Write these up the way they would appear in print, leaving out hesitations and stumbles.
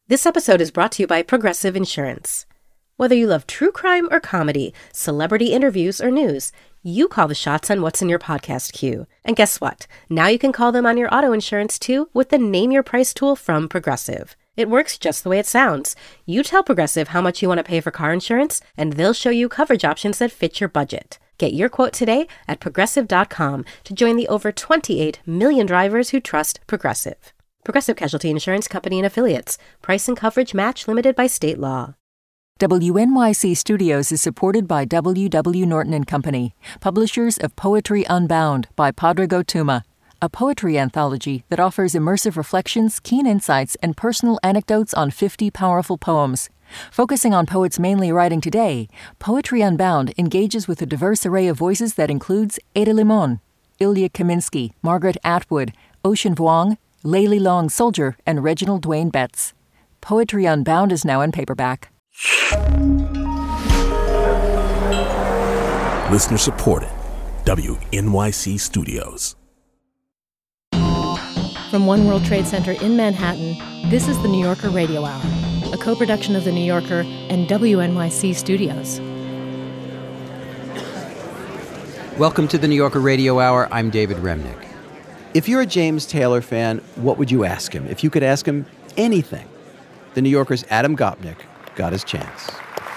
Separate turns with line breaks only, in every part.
This episode is brought to you by Progressive Insurance. Whether you love true crime or comedy, celebrity interviews or news, you call the shots on what's in your podcast queue. And guess what? Now you can call them on your auto insurance too with the Name Your Price tool from Progressive. It works just the way it sounds. You tell Progressive how much you want to pay for car insurance, and they'll show you coverage options that fit your budget. Get your quote today at Progressive.com to join the over 28 million drivers who trust Progressive. Progressive Casualty Insurance Company and Affiliates. Price and coverage match limited by state law.
WNYC Studios is supported by W.W. Norton and Company, publishers of Poetry Unbound by Padre Gotuma, a poetry anthology that offers immersive reflections, keen insights, and personal anecdotes on 50 powerful poems. Focusing on poets mainly writing today, Poetry Unbound engages with a diverse array of voices that includes Ada Limon, Ilya Kaminsky, Margaret Atwood, Ocean Vuong, Layli Long Soldier, and Reginald Dwayne Betts. Poetry Unbound is now in paperback.
Listener supported. WNYC Studios.
From One World Trade Center in Manhattan, this is the New Yorker Radio Hour, a co-production of The New Yorker and WNYC Studios.
Welcome to the New Yorker Radio Hour. I'm David Remnick.
If you're a James Taylor fan, what would you ask him? If you could ask him anything, the New Yorker's Adam Gopnik got his chance.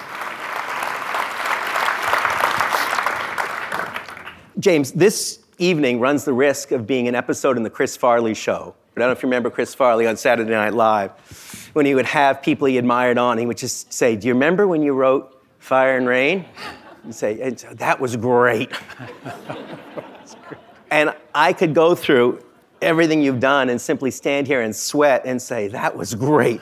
James, this evening runs the risk of being an episode in the Chris Farley Show. I don't know if you remember Chris Farley on Saturday Night Live, when he would have people he admired on. He would just say, "Do you remember when you wrote Fire and Rain?" And say, "That was great." And I could go through everything you've done and simply stand here and sweat and say, "That was great."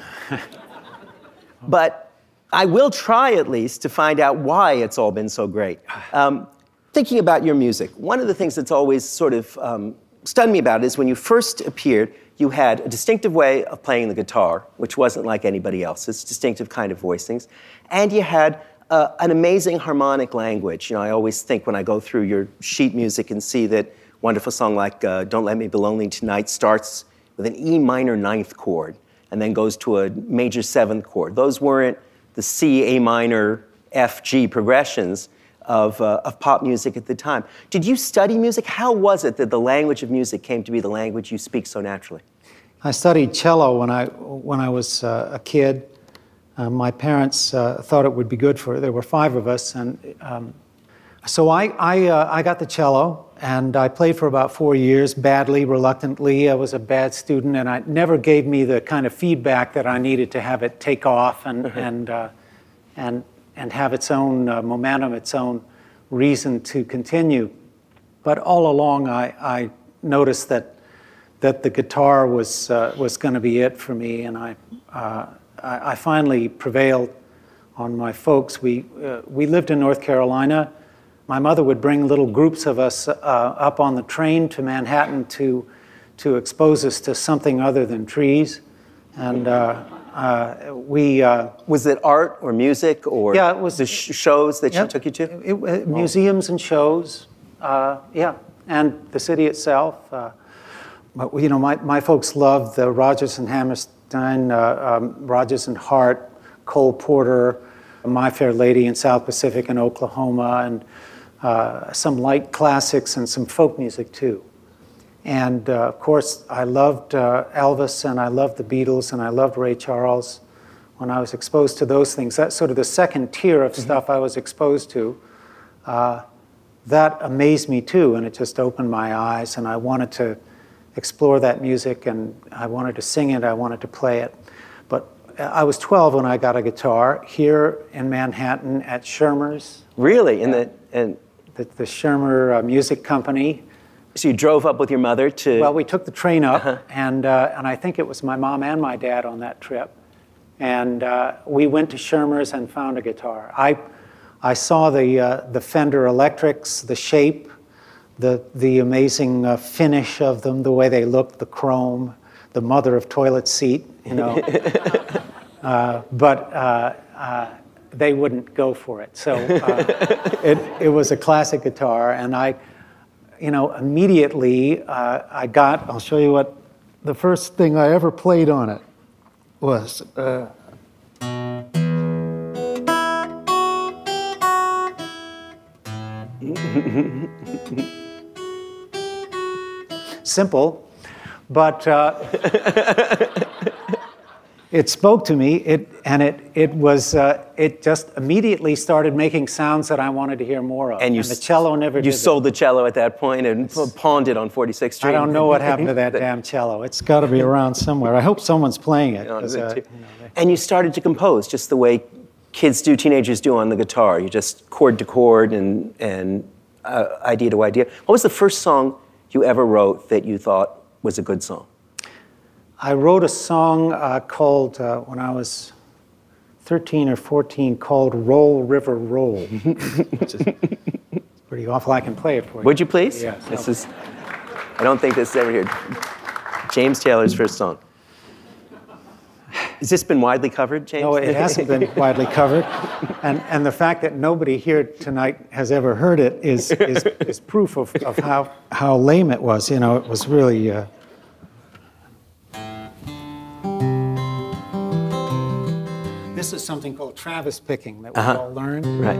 But I will try at least to find out why it's all been so great. Thinking about your music, one of the things that's always sort of stunned me about it is when you first appeared, you had a distinctive way of playing the guitar, which wasn't like anybody else's, distinctive kind of voicings, and you had an amazing harmonic language. You know, I always think when I go through your sheet music and see that wonderful song like Don't Let Me Be Lonely Tonight starts with an E minor ninth chord and then goes to a major seventh chord. Those weren't the C, A minor, F, G progressions of pop music at the time. Did you study music? How was it that the language of music came to be the language you speak so naturally?
I studied cello when I was a kid. My parents thought it would be good there were 5 of us, and so I got the cello, and I played for about 4 years, badly, reluctantly. I was a bad student, and it never gave me the kind of feedback that I needed to have it take off and have its own momentum, its own reason to continue. But all along, I noticed that the guitar was going to be it for me, and I finally prevailed on my folks. We lived in North Carolina. My mother would bring little groups of us up on the train to Manhattan to expose us to something other than trees. And
was it art or music or
it was
the shows that she took you to?
Museums and shows, and the city itself. You know, my folks loved the Rodgers and Hammerstein, Rodgers and Hart, Cole Porter, My Fair Lady in South Pacific and Oklahoma, and some light classics and some folk music too. And of course, I loved Elvis, and I loved the Beatles, and I loved Ray Charles. When I was exposed to those things, that's sort of the second tier of stuff I was exposed to. That amazed me too, and it just opened my eyes, and I wanted to explore that music, and I wanted to sing it, I wanted to play it. But I was 12 when I got a guitar here in Manhattan at Schirmer's.
Really?
The Schirmer Music Company.
So you drove up with your mother to...
Well, we took the train up, and I think it was my mom and my dad on that trip. And we went to Schirmer's and found a guitar. I saw the Fender Electrics, the shape, the amazing finish of them, the way they looked, the chrome, the mother of toilet seat, you know. But they wouldn't go for it. So it was a classic guitar, and immediately I'll show you what the first thing I ever played on it. was simple, but it spoke to me. It just immediately started making sounds that I wanted to hear more of. And the cello never did.
You sold the cello at that point and pawned it on 46th Street.
I don't know what happened to that damn cello. It's got to be around somewhere. I hope someone's playing it.
And you started to compose just the way kids do, teenagers do on the guitar. You just chord to chord and idea to idea. What was the first song you ever wrote that you thought was a good song?
I wrote a song called, when I was 13 or 14, called Roll, River, Roll. Which is pretty awful. I can play it for you.
Would you please?
Yes.
I don't think this is ever here. James Taylor's first song. Has this been widely covered, James?
No, it hasn't been widely covered. And the fact that nobody here tonight has ever heard it is proof of how lame it was. You know, it was really... This is something called Travis picking that we all learned.
Right.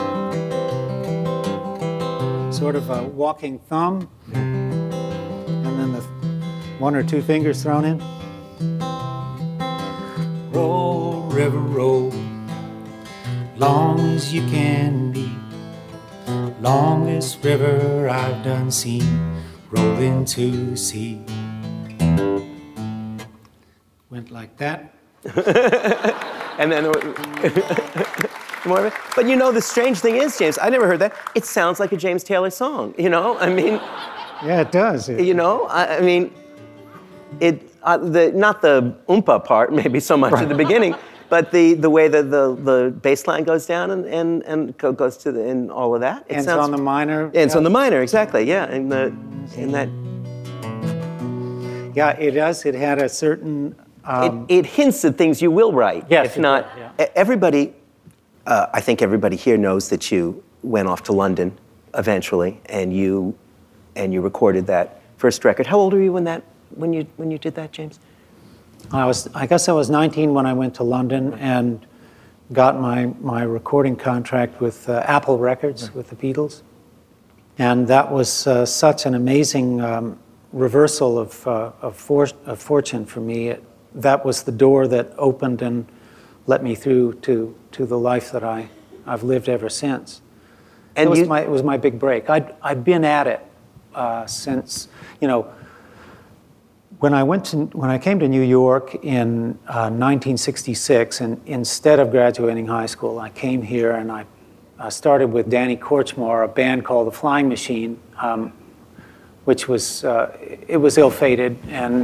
Sort of a walking thumb, and then the one or two fingers thrown in. Roll, river, roll, long as you can be. Longest river I've done seen, rolling to sea. Went like that.
And then more of it. But you know, the strange thing is, James, I never heard that. It sounds like a James Taylor song, you know? I mean...
Yeah, it does.
You know, I mean, not the oompa part, maybe so much at the beginning, but the way that the bass line goes down and goes to and all of that.
Ends on the minor.
Ends on the minor, exactly, yeah. In that...
Yeah, it does. It had a certain...
It hints at things you will write.
Yes,
if not, everybody, I think everybody here knows that you went off to London eventually, and you recorded that first record. How old were you when you did that, James?
I guess I was 19 when I went to London and got my recording contract with Apple Records with the Beatles, and that was such an amazing reversal of fortune for me. That was the door that opened and let me through to the life that I've lived ever since. And it was my big break. I'd been at it since, you know, when I came to New York in 1966, and instead of graduating high school, I came here and I started with Danny Korchmar, a band called The Flying Machine, which was it was ill-fated, and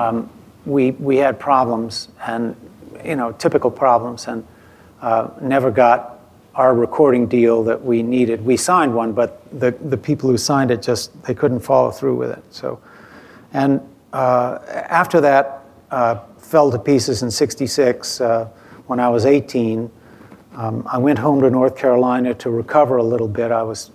we had problems, and you know, typical problems, and never got our recording deal that we needed. We signed one, but the people who signed it they couldn't follow through with it. So, and after that fell to pieces in '66 when I was 18. I went home to North Carolina to recover a little bit.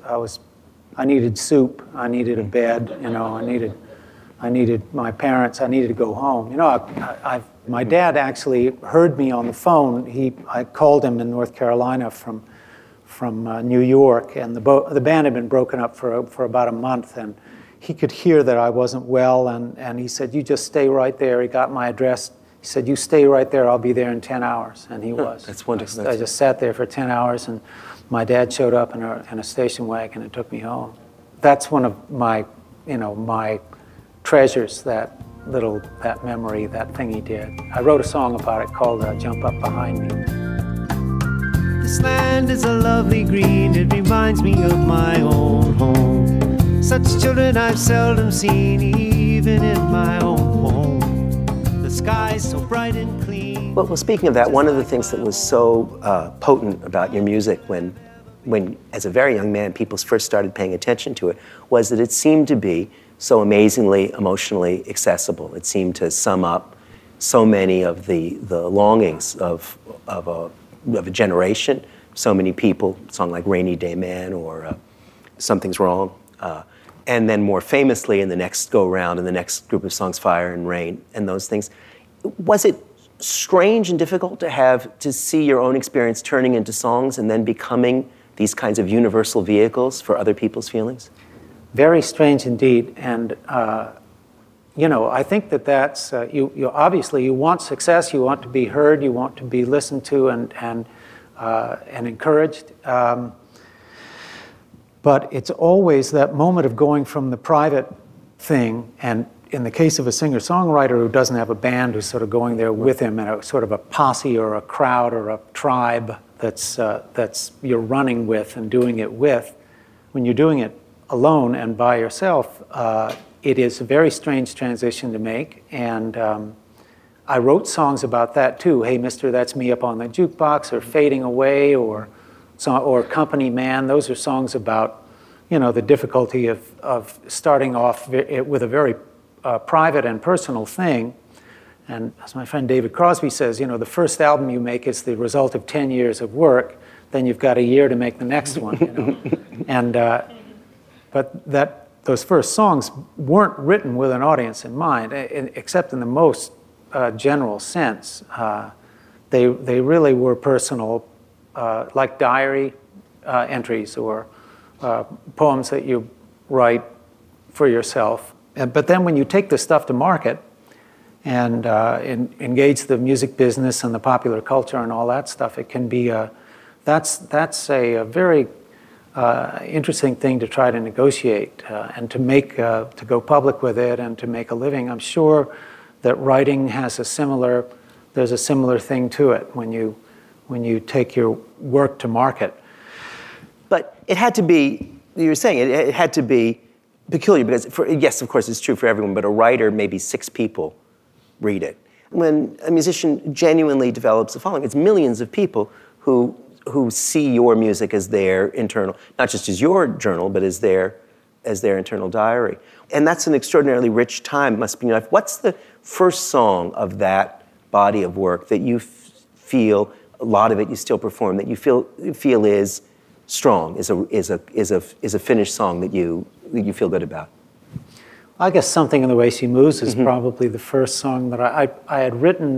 I needed soup. I needed a bed. You know, I needed my parents. I needed to go home. You know, my dad actually heard me on the phone. I called him in North Carolina from New York, and the band had been broken up for about a month, and he could hear that I wasn't well, and he said, "You just stay right there." He got my address. He said, "You stay right there. I'll be there in 10 hours." And he was.
That's wonderful.
I just sat there for 10 hours, and my dad showed up in a station wagon and took me home. That's one of my treasures, that memory, that thing he did. I wrote a song about it called Jump Up Behind Me.
This land is a lovely green, it reminds me of my own home. Such children I've seldom seen, even in my own home. The sky's so bright and clean.
Well, speaking of that, one of the things that was so potent about your music when, as a very young man, people first started paying attention to it, was that it seemed to be so amazingly emotionally accessible. It seemed to sum up so many of the longings of a generation, so many people, a song like Rainy Day Man or Something's Wrong. And then more famously in the next go-round, in the next group of songs, Fire and Rain and those things. Was it strange and difficult to see your own experience turning into songs and then becoming these kinds of universal vehicles for other people's feelings?
Very strange indeed. And, I think that's, you obviously you want success, you want to be heard, you want to be listened to and encouraged. But it's always that moment of going from the private thing, and in the case of a singer-songwriter who doesn't have a band who's sort of going there with him in a sort of a posse or a crowd or a tribe that's you're running with and doing it with, when you're doing it alone and by yourself, it is a very strange transition to make. And I wrote songs about that too. Hey, Mister, That's Me Up on the Jukebox, or Fading Away, or Company Man. Those are songs about, the difficulty of starting off with a very private and personal thing. And as my friend David Crosby says, the first album you make is the result of 10 years of work. Then you've got a year to make the next one. And but those first songs weren't written with an audience in mind, except in the most general sense. They really were personal, like diary entries or poems that you write for yourself. But then when you take this stuff to market and engage the music business and the popular culture and all that stuff, it can be that's a very interesting thing to try to negotiate and to make to go public with it and to make a living. I'm sure that writing has there's a similar thing to it when you take your work to market.
But it had to be, you were saying, it had to be peculiar because, yes, of course, it's true for everyone, but a writer, maybe 6 people read it. When a musician genuinely develops a following, it's millions of people who see your music as their internal, not just as your journal, but as their internal diary. And that's an extraordinarily rich time, must be in your life. What's the first song of that body of work that you feel, a lot of it you still perform, that you feel is strong, is a finished song that you feel good about?
I guess Something in the Way She Moves is probably the first song that I had written,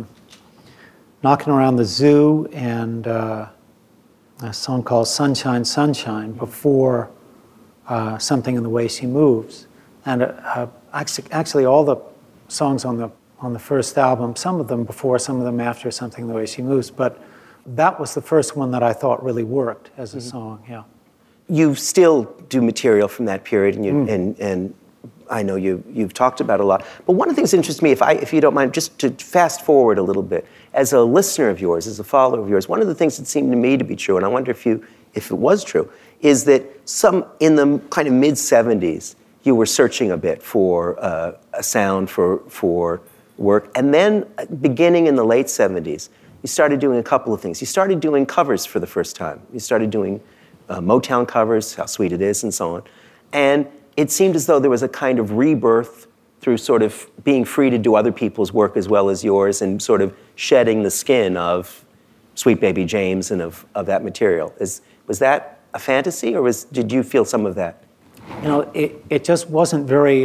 Knocking Around the Zoo, and a song called Sunshine, Sunshine before Something in the Way She Moves. And actually all the songs on the first album, some of them before, some of them after Something in the Way She Moves, but that was the first one that I thought really worked as a song, yeah.
You still do material from that period, and I know you've talked about it a lot. But one of the things that interests me, if you don't mind, just to fast forward a little bit, as a listener of yours, as a follower of yours, one of the things that seemed to me to be true, and I wonder if it was true, is that in the kind of mid-'70s, you were searching a bit for a sound for work, and then beginning in the late '70s, you started doing a couple of things. You started doing covers for the first time. You started doing Motown covers, How Sweet It Is, and so on. And it seemed as though there was a kind of rebirth through sort of being free to do other people's work as well as yours and sort of shedding the skin of Sweet Baby James and of that material. Was that a fantasy, or did you feel some of that?
It just wasn't very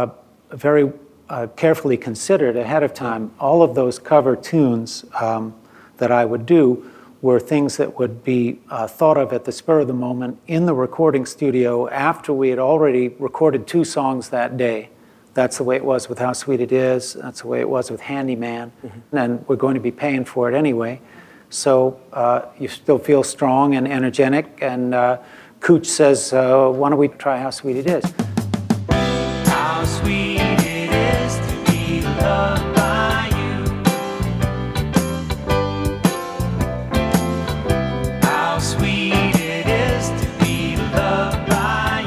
carefully considered ahead of time. All of those cover tunes that I would do were things that would be thought of at the spur of the moment in the recording studio after we had already recorded 2 songs that day. That's the way it was with How Sweet It Is. That's the way it was with Handyman. And we're going to be paying for it anyway. So you still feel strong and energetic. And Cooch says, why don't we try How Sweet It Is?
How sweet it is to be loved by you. How sweet it is to be loved by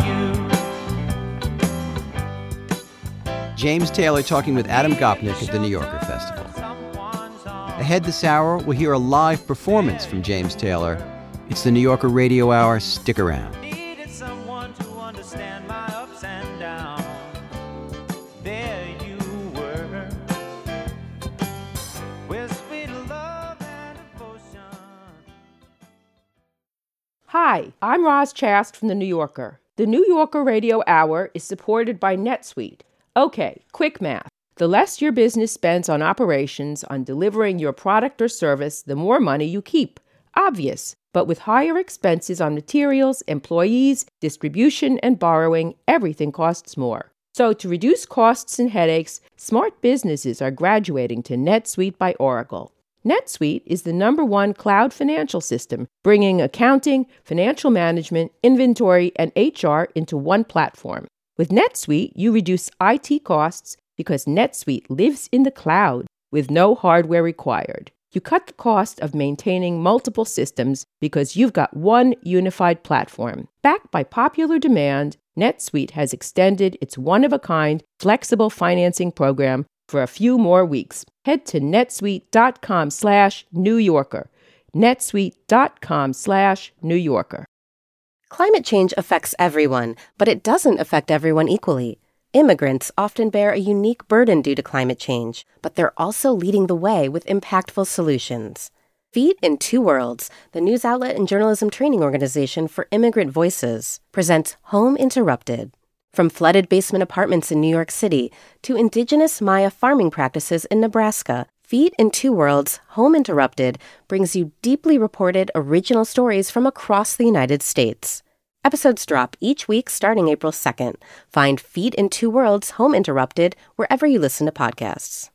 you.
James Taylor talking with Adam Gopnik at the New Yorker Festival. Ahead this hour, we'll hear a live performance from James Taylor. It's the New Yorker Radio Hour. Stick around.
Needed someone to understand my ups and downs. There you were, with sweet love and devotion.
Hi, I'm Roz Chast from The New Yorker. The New Yorker Radio Hour is supported by NetSuite. Okay, quick math. The less your business spends on operations, on delivering your product or service, the more money you keep. Obvious. But with higher expenses on materials, employees, distribution, and borrowing, everything costs more. So to reduce costs and headaches, smart businesses are graduating to NetSuite by Oracle. NetSuite is the #1 cloud financial system, bringing accounting, financial management, inventory, and HR into one platform. With NetSuite, you reduce IT costs because NetSuite lives in the cloud with no hardware required. You cut the cost of maintaining multiple systems because you've got one unified platform. Backed by popular demand, NetSuite has extended its one-of-a-kind flexible financing program for a few more weeks. Head to netsuite.com/New Yorker. netsuite.com/New Yorker.
Climate change affects everyone, but it doesn't affect everyone equally. Immigrants often bear a unique burden due to climate change, but they're also leading the way with impactful solutions. Feet in Two Worlds, the news outlet and journalism training organization for immigrant voices, presents Home Interrupted. From flooded basement apartments in New York City to indigenous Maya farming practices in Nebraska, Feet in Two Worlds, Home Interrupted brings you deeply reported original stories from across the United States. Episodes drop each week starting April 2nd. Find Feet in Two Worlds, Home Interrupted wherever you listen to podcasts.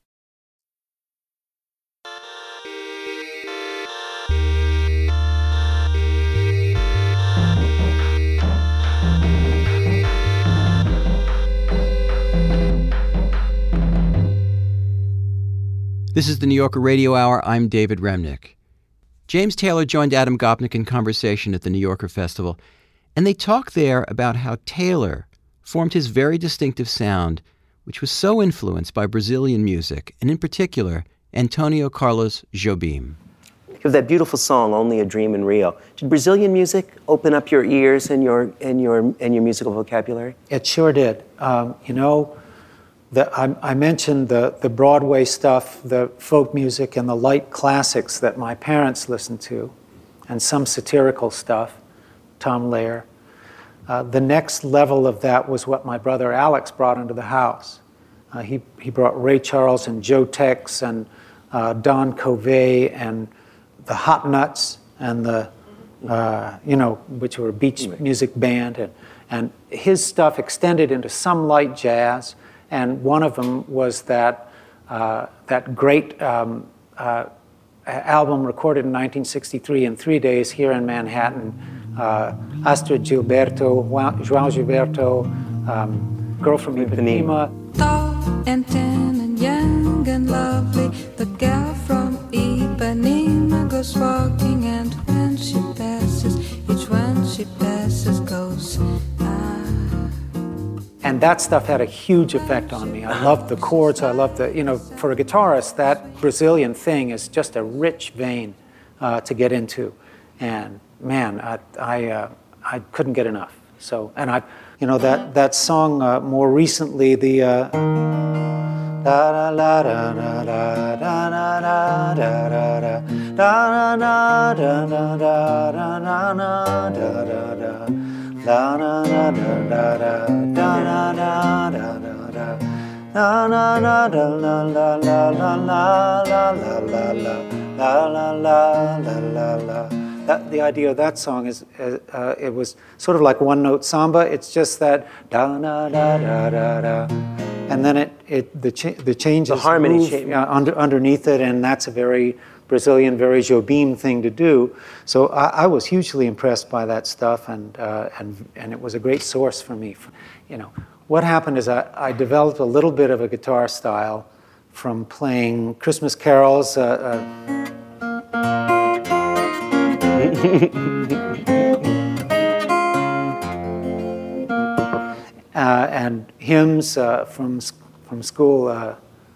This is the New Yorker Radio Hour. I'm David Remnick. James Taylor joined Adam Gopnik in conversation at the New Yorker Festival, and they talk there about how Taylor formed his very distinctive sound, which was so influenced by Brazilian music, and in particular, Antonio Carlos Jobim.
You have that beautiful song, Only a Dream in Rio. Did Brazilian music open up your ears and your musical vocabulary?
It sure did. I mentioned the Broadway stuff, the folk music, and the light classics that my parents listened to, and some satirical stuff, Tom Lehrer. The next level of that was what my brother Alex brought into the house. He brought Ray Charles and Joe Tex and Don Covey and the Hot Nuts and which were a beach music band, and his stuff extended into some light jazz. And one of them was that great album recorded in 1963 in 3 days here in Manhattan. Astrid Gilberto, João Gilberto, Girl from Ipanema.
Tall and tan and young and lovely, the gal from Ipanema goes walking, and when she passes, each one she passes goes.
And that stuff had a huge effect on me. I loved the chords. I loved for a guitarist, that Brazilian thing is just a rich vein to get into. And man, I couldn't get enough. So, and that song more recently, the da da la da da da da da da da da da da da da da. La na na da da da da da da da da na na na da la la la la la la la la la la la la la. The idea of that song is it was sort of like one-note samba. It's just that da da da da da da, and then the changes,
the harmony
move, underneath it, and that's a very Brazilian, very Jobim thing to do. So I was hugely impressed by that stuff, and it was a great source for me. What happened is I developed a little bit of a guitar style from playing Christmas carols. And hymns from school.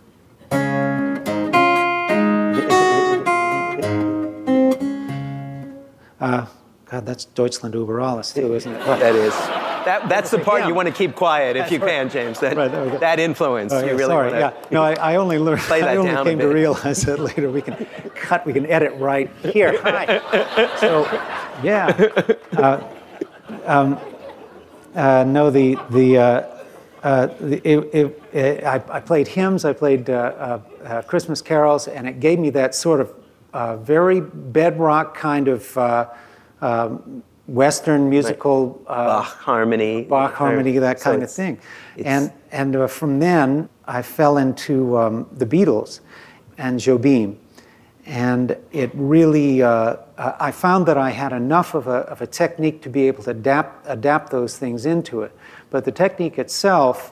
God, that's Deutschland über alles too, isn't it?
That is. That's the part you want to keep quiet if you can, James. That influence. You really
sorry,
want to.
Yeah. No, I only learned. I only came to realize that later. We can cut. We can edit right here. Hi. So, yeah. I played hymns, I played Christmas carols, and it gave me that sort of very bedrock kind of Western musical
Bach harmony,
that kind of thing. And from then I fell into the Beatles and Jobim, and it really I found that I had enough of a technique to be able to adapt those things into it. But the technique itself,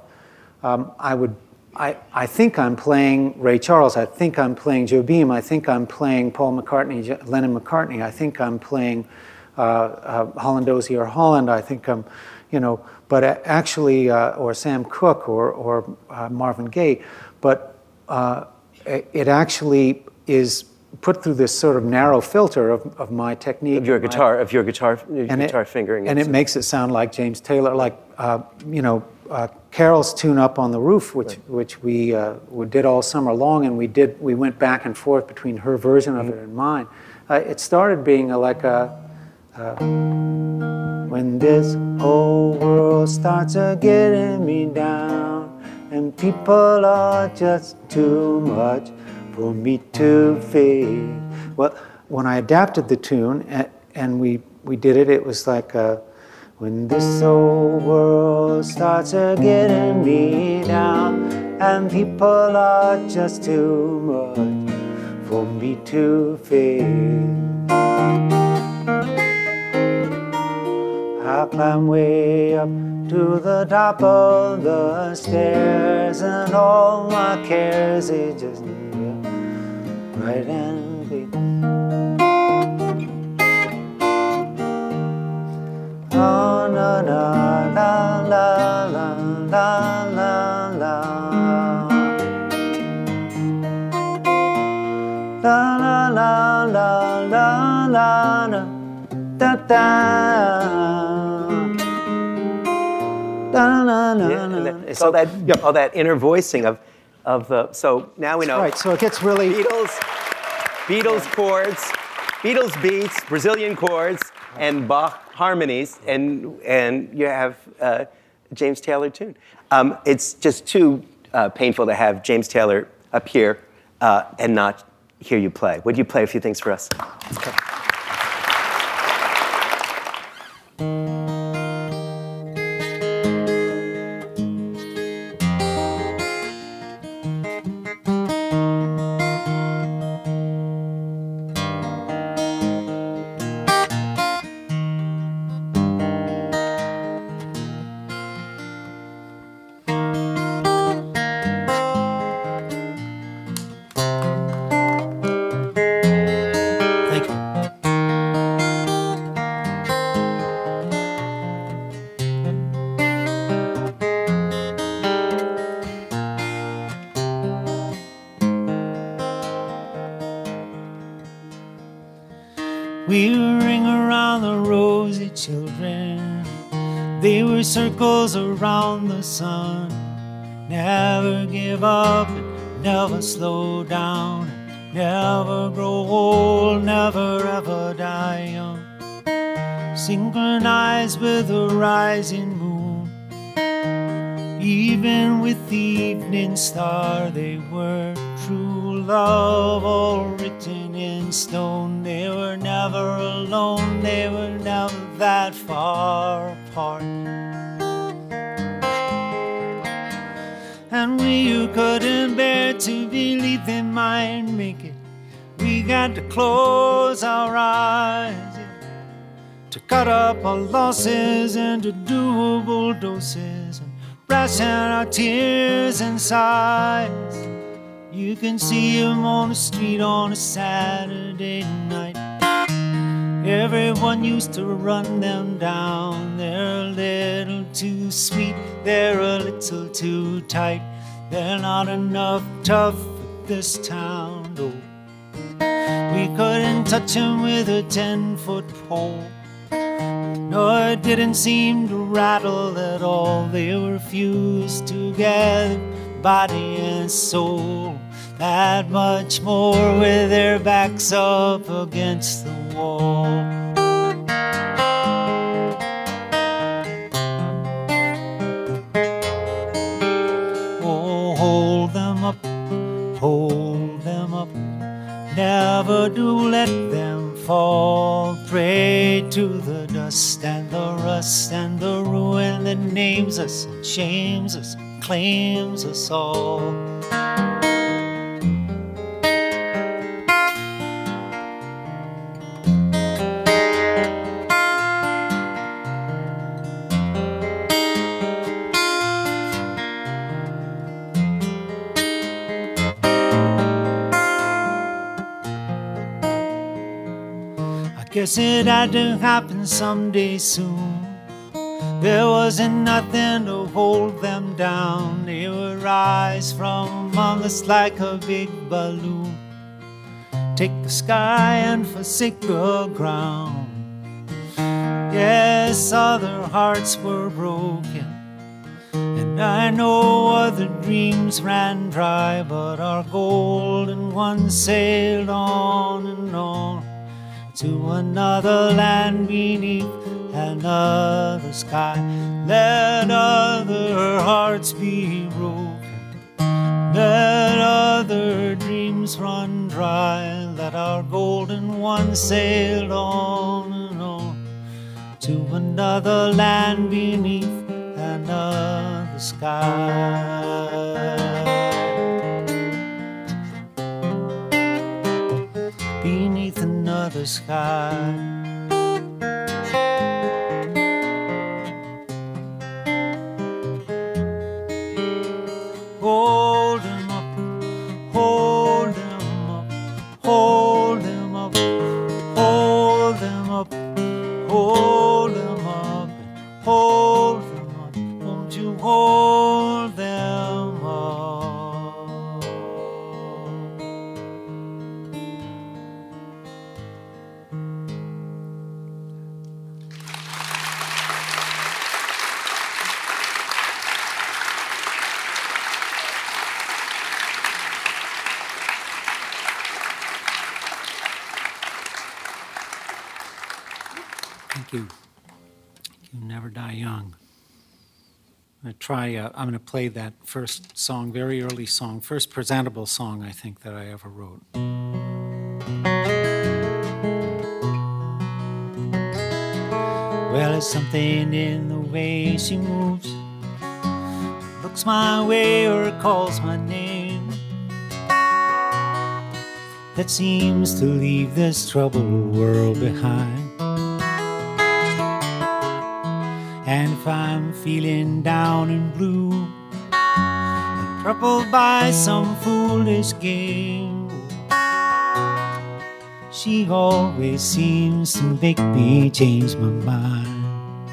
I think I'm playing Ray Charles. I think I'm playing Jobim. I think I'm playing Paul McCartney, Lennon McCartney. I think I'm playing Holland Dozier or Holland. I think I'm, but actually, or Sam Cooke or Marvin Gaye. But it actually is put through this sort of narrow filter of my technique.
Of your guitar fingering.
And it makes it sound like James Taylor, like, Carol's Tune Up on the Roof, which we did all summer long, and we went back and forth between her version of it and mine. It started being when this whole world starts getting me down, and people are just too much for me to face. Well, when I adapted the tune and we did it, it was like, when this old world starts getting me down, and people are just too much for me to face. I climb way up to the top of the stairs, and all my cares, they just right and big. Oh, la la la la la la la la la la la la la da da.
It's all that inner voicing of the. So now we know.
Right. So it gets really
Beatles chords, Beatles beats, Brazilian chords, and Bach harmonies, and you have James Taylor tune. It's just too painful to have James Taylor up here and not hear you play. Would you play a few things for us?
Okay.
We ring around the rosy children. They were circles around the sun. Never give up, never slow down, never grow old, never ever die young. Synchronized with the rising moon, even with the evening star, they were true love, all written in stone. They were never alone, they were never that far apart. And we who couldn't bear to believe they might make it, we got to close our eyes, to cut up our losses into doable doses, and ration our tears and sighs. You can see them on the street on a Saturday night. Everyone used to run them down. They're a little too sweet, they're a little too tight. They're not enough tough for this town, oh. We couldn't touch them with a 10-foot pole. No, it didn't seem to rattle at all. They were fused together, body and soul. That much more with their backs up against the wall. never do let them fall prey to the dust and the rust and the ruin that names us and shames us and claims us all. Guess it had to happen someday soon. There wasn't nothing to hold them down. They would rise from among us like a big balloon, take the sky and forsake the ground. Yes, other hearts were broken, and I know other dreams ran dry, but our golden ones sailed on and on to another land beneath another sky. Let other hearts be broken, let other dreams run dry. Let our golden ones sail on and on to another land beneath another sky. Beneath another sky. Hold him up, hold him up, hold him up, hold him up, hold him up, hold him up. Won't you hold them up? Thank you. You never die young. I'm going to play that first song, very early song, first presentable song I think that I ever wrote. Well, it's something in the way she moves, looks my way or calls my name, that seems to leave this troubled world behind. And if I'm feeling down and blue and troubled by some foolish game, she always seems to make me change my mind.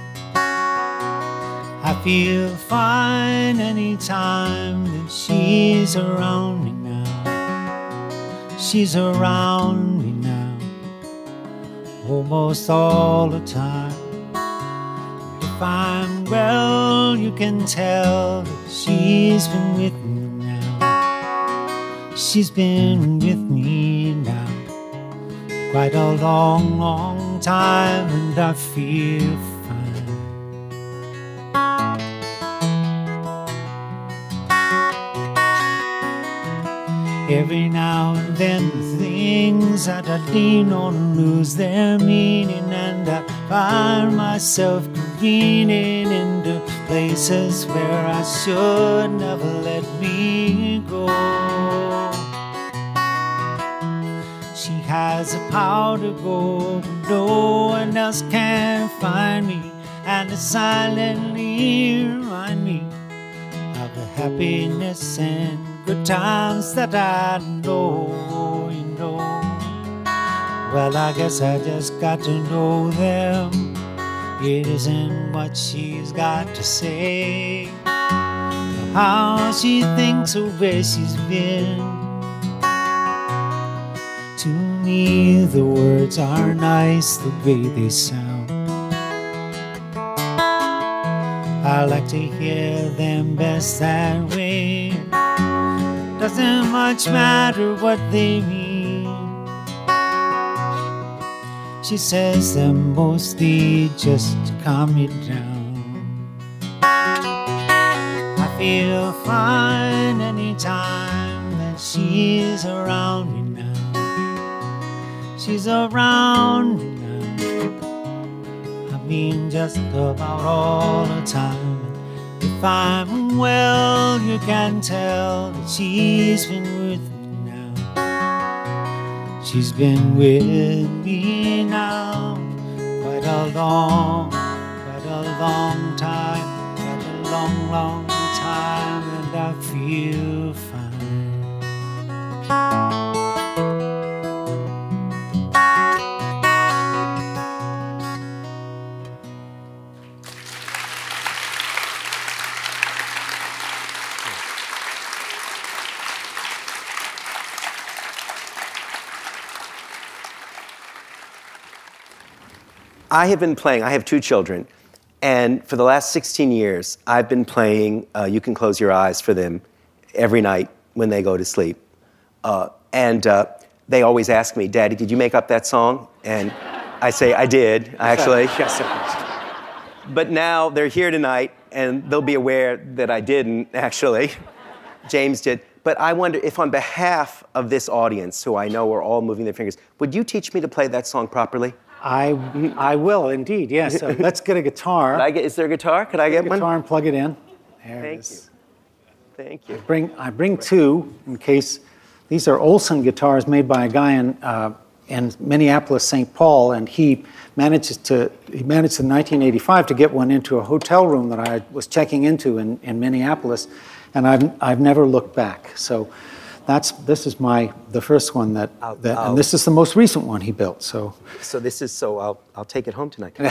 I feel fine anytime that she's around me now. She's around me now, almost all the time. If I'm well, you can tell that she's been with me now. She's been with me now quite a long, long time, and I feel fine. Every now and then the things that I lean on lose their meaning, and I find myself careening into places where I should never let me go. She has the power to go, but no one else can find me, and to silently remind me of the happiness and good times that I know, you know. Well, I guess I just got to know them. It isn't what she's got to say, or how she thinks or where she's been. To me, the words are nice the way they sound. I like to hear them best that way. Doesn't much matter what they mean. She says them mostly just to calm me down. I feel fine anytime that she's around me now. she's around me now. I mean just about all the time. If I'm well, you can tell that she's been with me now. She's been with me now quite a long time, quite a long time, and I feel fine.
I have been playing, I have 2 children, and for the last 16 years, I've been playing You Can Close Your Eyes for them every night when they go to sleep. And they always ask me, Daddy, did you make up that song? And I say, I did, actually.
Yes,
But now they're here tonight, and they'll be aware that I didn't, actually. James did. But I wonder if on behalf of this audience, who I know are all moving their fingers, would you teach me to play that song properly?
I will indeed, yes. So let's get a guitar.
Is there a guitar? Could I get one?
Guitar and plug it in. There it is.
Thank you.
I bring 2 in case. These are Olson guitars made by a guy in Minneapolis, St. Paul, and he managed in 1985 to get one into a hotel room that I was checking into in Minneapolis, and I've never looked back. So this is the first one and this is the most recent one he built. So
I'll take it home tonight.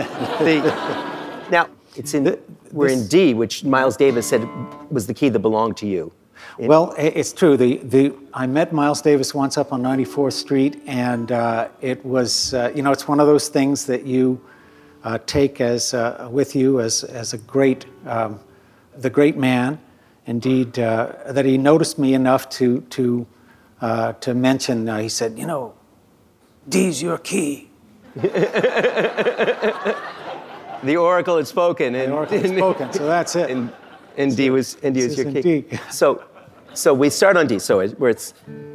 Now we're in D, which Miles Davis said was the key that belonged to you.
Well, it's true. I met Miles Davis once up on 94th Street, and it was it's one of those things that you take with you as a great the great man. Indeed, that he noticed me enough to mention. He said, D's your key.
The oracle had spoken.
The oracle had spoken, so that's it.
And D was your key.
D.
So we start on D. So where it's.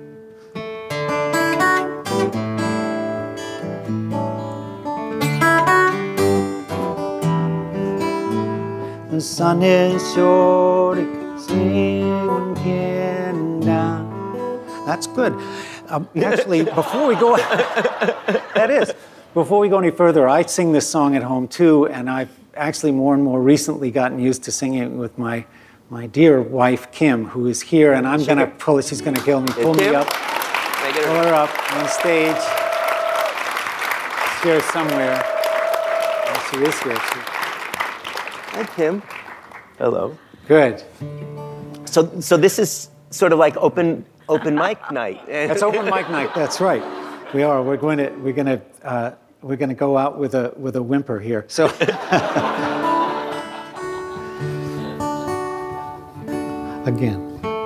The sun is surely sinking down.
That's good. Actually, before we go, before we go any further, I sing this song at home too, and I've actually more and more recently gotten used to singing it with my dear wife Kim, who is here, and I'm gonna pull. She's gonna kill me. Pull me up. Pull her up on stage. She's here somewhere. Oh, she is here.
Hi, Kim. Hello.
Good.
So this is sort of like open mic night.
That's open mic night. That's right. We are. We're going to go out with a whimper here. So. Again.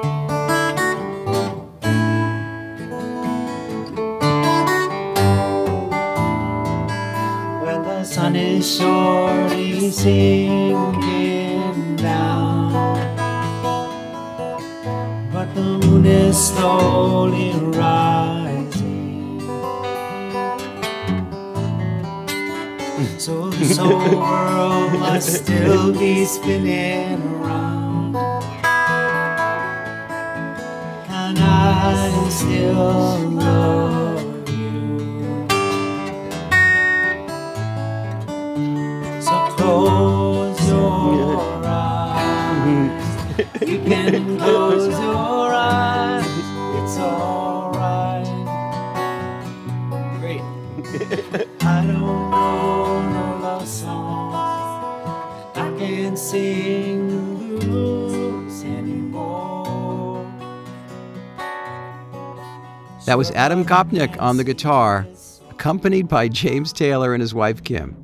Well, the sun is surely sinking down, but the moon is slowly rising. So this whole world must still be spinning around, and I still love you. So close your eyes. You can close your eyes. It's all right. Great. I don't know no love songs. I can't sing the blues anymore.
That was Adam Gopnik on the guitar, accompanied by James Taylor and his wife Kim.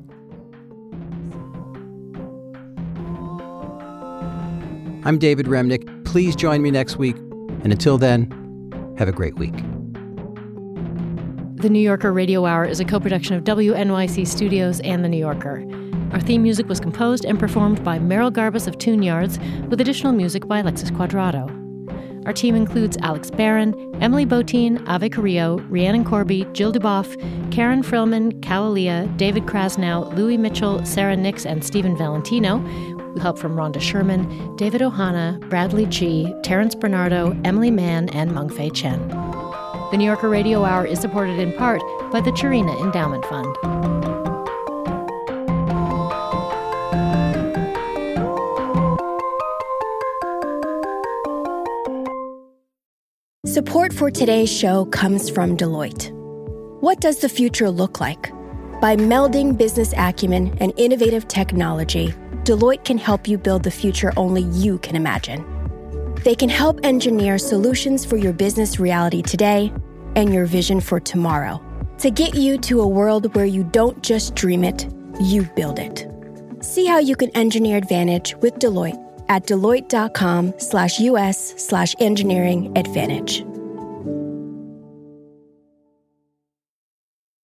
I'm David Remnick. Please join me next week. And until then, have a great week.
The New Yorker Radio Hour is a co-production of WNYC Studios and The New Yorker. Our theme music was composed and performed by Merrill Garbus of Tune Yards, with additional music by Alexis Quadrado. Our team includes Alex Barron, Emily Botine, Ave Carrillo, Rhiannon Corby, Jill Duboff, Karen Frillman, Calalia, David Krasnow, Louis Mitchell, Sarah Nix, and Stephen Valentino. With help from Rhonda Sherman, David Ohana, Bradley Chi, Terrence Bernardo, Emily Mann, and Mengfei Chen. The New Yorker Radio Hour is supported in part by the Chirina Endowment Fund.
Support for today's show comes from Deloitte. What does the future look like? By melding business acumen and innovative technology, Deloitte can help you build the future only you can imagine. They can help engineer solutions for your business reality today and your vision for tomorrow to get you to a world where you don't just dream it, you build it. See how you can engineer advantage with Deloitte at deloitte.com/US/engineering advantage.